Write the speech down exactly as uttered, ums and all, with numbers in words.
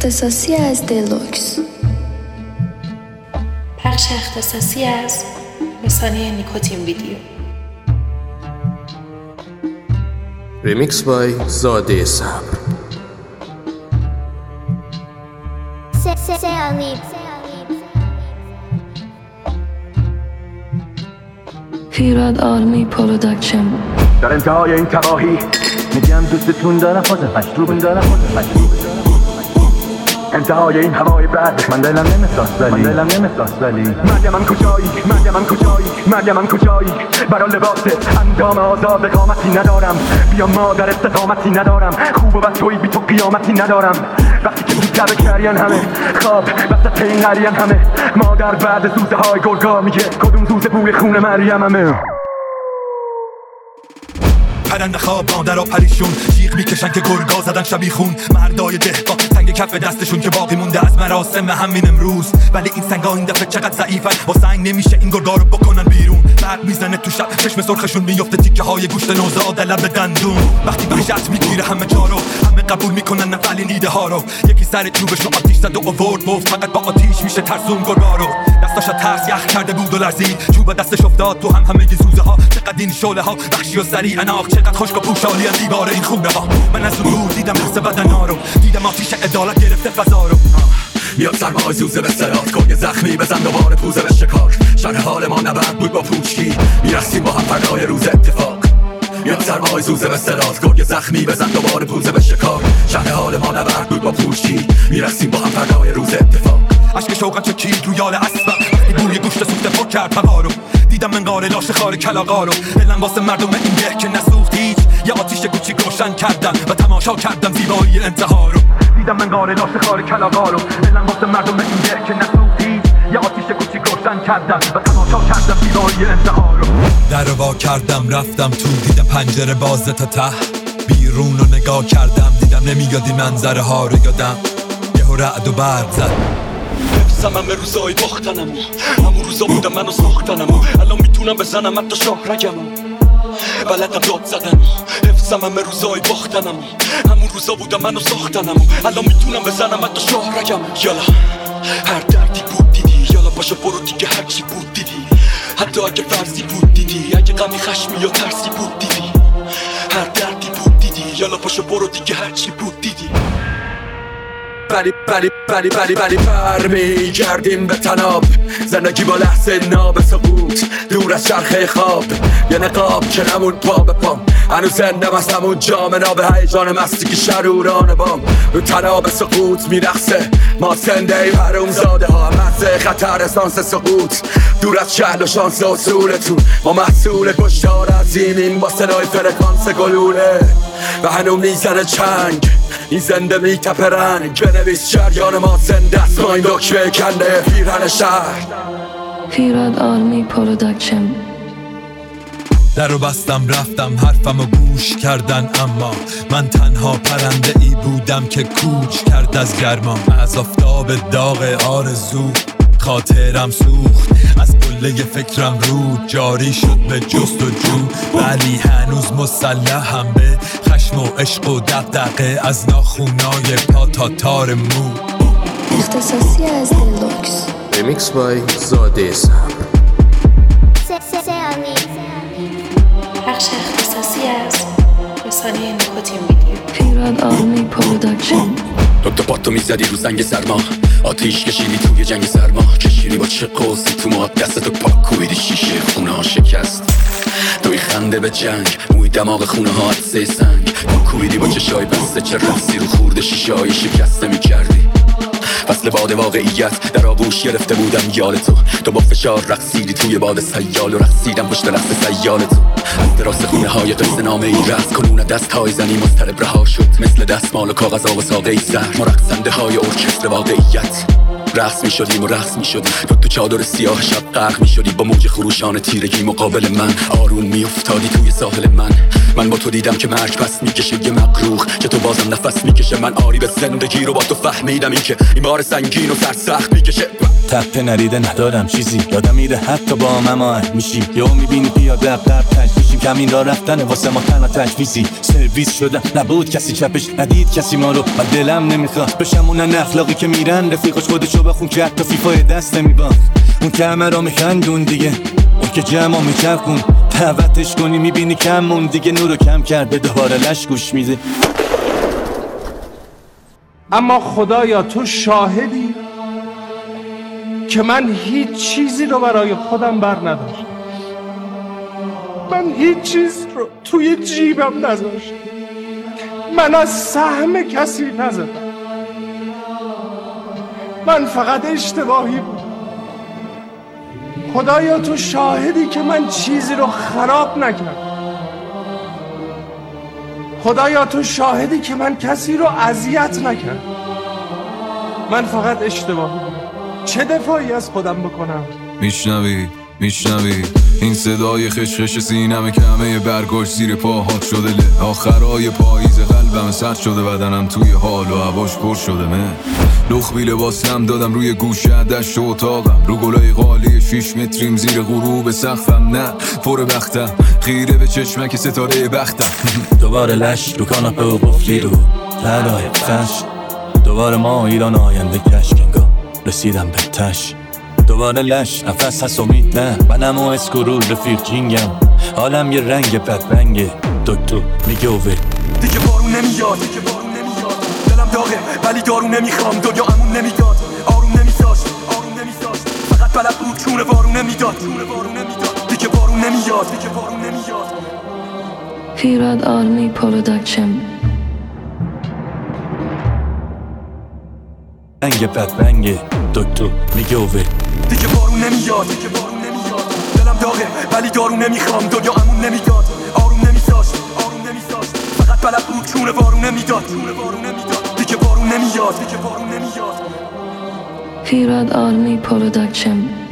اختصاصی از دلوکس. پخش اختصاصی از رسانه نیکوتین ویدیو. ریمیکس بای زاده صبر. فیراد آرمی پروداکشن. در انتهای این تباهی میگم دوستتون دارم، خودم مشروبون دارم، خودم مشروب انتهای این هوای بد. من دلم نمیخواست ولی من دلم نمیخواست ولی مریم کجایی، مریم کجایی، مریم کجایی؟ برا لباست اندام آزاد قامتی ندارم، بیا مادر استقامتی ندارم، خوب و بد توی بی تو قیامتی ندارم. وقتی که بیتر کرین همه خواب وسط این نرین همه مادر بعد سوزه های گرگا میگه کدوم سوزه بوی خون مریم همه. پرنده خواب مادر و پریشون جیغ میکشن که گرگا زدن شبیخون. مردای دهقان سنگ کف دستشون که باقی مونده از مراسم همین امروز. ولی این سنگا این دفعه چقدر ضعیفن، با سنگ نمیشه این گرگا رو بکنن بیرون. برق میزنه تو شب چشم سرخشون میفته تیکه های گوشت نوزاد لب دندون. وقتی وحشت میگیره همه جا رو همه قبول میکنن نفلی نیده ها رو. یکی سر چوبش رو آتیش زد و آورد گفت فقط با آتیش میشه ترسون گرگا رو. دستاش ترس یخ کرده بود و لرزید، چوب دستش افتاد تو هم همه زوزه ها. چقدر این شعله ها وحشی و سریع اناق، چقدر خشک و پوشالی از دیوار این خونه ها. من از اون دیدم حس بدنا رو، دیدم آتیش عدالت گرفته فضا رو. میاد سرمای زوزه به سرات کن یه زخمی بزن دوباره پوزه به شکار. شرح حال ما نبرد بود با پوچکی، میرسیم با هم فردای روز اتفاق. میاد سرمای زوزه به سرات کن یه زخمی بزن دوباره پوزه به شکار. شرح حال ما نبرد بود با پوچکی، میرسیم با هم فردای روز اتفاق. عشق شوقم چکید رو یال اسبم، بوی گوشت سوخته پر کرد هوا رو. دیدم منقار لاش خار کلاغا رو، دلم واسه مردم این ده که نسوخت هیچ. یه آتیش کوچیک روشن کردم و تماشا کردم زیبایی انتها رو. دیدم منقار لاش خار کلاغا رو، دلم واسه مردم این ده که نسوخت هیچ. یه آتیش کوچیک روشن کردم و تماشا کردم زیبایی انتها رو. در رو وا کردم رفتم تو، دیدم پنجره باز تا ته. بیرون رو نگاه کردم دیدم نمیاد این منظره ها رو یادم. یهو رعد و برق زد. حفظم همه روزای باختنمو، همون روزا بودم منو ساختنمو. الان میتونم بزنم حتی شاهرگمو، بلدم داد زدنمو. حفظم همه روزای باختنمو، همون روزا بودم منو ساختنمو. الان میتونم بزنم حتی شاهرگمو. یالا هر دردی بود دیدی، یالا پاشو برو دیگه هرچی بود دیدی. حتی اگه فرضی بود دیدی، اگه غمی خشمی یا ترسی بود دیدی. هر دردی بود دیدی، یالا پاشو برو دیگه هرچی بود دیدی. بلی بلی بلی بلی بلی بر می گردیم به تناب. زندگی با لحظه ناب سقوط دور از چرخه خواب. یه نقاب که نمون پا به پام، هنوز زندم از همون جام ناب هیجان مستی که شروران بام. رو تناب سقوط میرخصه ما زنده ایم حروم زاده ها. مزه خطر اسانس سقوط دور از شهل و شانس اصولتون. ما محصول کشتار عظیمیم با صدای فرکانس گلوله و هنوز میزنه چنگ. این زنده میتپه رنگ، بنویس جریان ما زنده است. ما این دکمه کنده پیرهن شهر. فیراد آرمی پروداکشن. در رو بستم رفتم حرفم رو گوش کردن، اما من تنها پرنده ای بودم که کوچ کرد از گرما. از آفتاب داغ آرزو خاطرم سوخت، از قله فکرم رود جاری شد به جستجو. ولی هنوز مسلحم به خشم و عشق و دغدغه، از ناخونای پا تا تار مو. اختصاصی از دلوکس. ریمیکس بای زاده صبر. پخش اختصاصی از رسانه نیکوتین ویدیو. فیراد آرمی پروداکشن. تو پاتو میزدی رو زنگ سرما، آتیش کشیدی توی جنگ سرما. کشیدی با چه قوسی تو موهات، دستتو پاک کوبیدی شیشه خونه ها شکست. توی خنده به جنگ موی دماغ خونه ها عدسه سنگ. پاک کوبیدی با چشای بسته، چه رقصی رو خورده شیشه های شکسته میکردی. فصل باد واقعیت در آغوش گرفته بودم یال تو. تو با فشار رقصیدی توی باد سیال و رقصیدم پشت رقص سیال تو. از دراز خونه های تو سنامه ای رقص کنون دست های زنی مضطرب رها شد، مثل دستمال و کاغذ آب ساقه زهر. ما رقصنده های ارکستر واقعیت رقص می شدیم و رقص می شدیم. تو تو چادر سیاه شب غرق می شدی با موج خروشان تیرگی مقابل من. آروم می افتادی توی ساحل من. من با تو دیدم که مرگ پس می کشه یه مقروخ، که تو بازم نفس می کشه. من آری به زندگی رو با تو فهمیدم، این که این بار سنگین و سرسخت می کشه. تپه نریده ندارم چیزی یادم میره، حتی با هم اما میشیم. یا میبینی پیاده عقب تش میشیم. کمین را رفتن واسه ما تنها تجویزی سرویس شدم نبود کسی چپش ندید کسی ما رو و دلم نمیخواد بشم اون اخلاقی که میرن رفیقش خودشو بخون که حتی فیفای دست نمیباخت اون که همه را میخندون دیگه اون که جمع میچرخون دعوتش کنی میبینی کم اون دیگه نورو کم کرده دوباره لش گوش میده. اما خدایا تو شاهدی که من هیچ چیزی رو برای خودم بر نداشتم. من هیچ چیز رو توی جیبم نذاشتم. من از سهم کسی نزدم. من فقط اشتباهی بود. خدایا تو شاهدی که من چیزی رو خراب نکردم. خدایا تو شاهدی که من کسی رو اذیت نکردم. من فقط اشتباهی بود. چه دفاعی از خودم بکنم؟ میشنوی میشنوی این صدای خشخش سینم کمه برگاش زیر پاهات شده له آخرای پاییز قلبم سرد شده بدنم توی حال و هواش پر شده من لخبی لباسم دادم روی گوشه دشت و اتاقم رو گلای قالی شیش متریم زیر غروب سقفم نه پر بختم خیره به چشمک ستاره بختم دوباره لش رو کاناپه و قفلی رو ترای فش دوباره ما ایران آینده کشکنگاه رسیدم به تش دوباره لش نفس هست امید نه منم و اسکرول رفیق جینگم حالم یه رنگ بدرنگه دکتر میگه اوه دیگه بارون نمیاد دیگه بارون نمیاد دلم داغه ولی دارو نمیخوام دنیا امون نمیداد آروم نمیذاشت آروم نمیذاشت فقط بلد بود چونه بارون نمیداد چونه بارون نمیداد دیگه بارون نمیاد دیگه بارون نمیاد Firad Army Production رنگ بدرنگه دکتر میگه اوه دیگه بارون نمیاد دیگه بارون نمیاد دلم داغه ولی دارو نمیخوام دنیا امون نمیداد آروم نمیذاشت آروم نمیذاشت فقط بلد بود چونه بارون نمیداد چونه بارون نمیداد دیگه بارون نمیاد دیگه بارون نمیاد Firad Army Production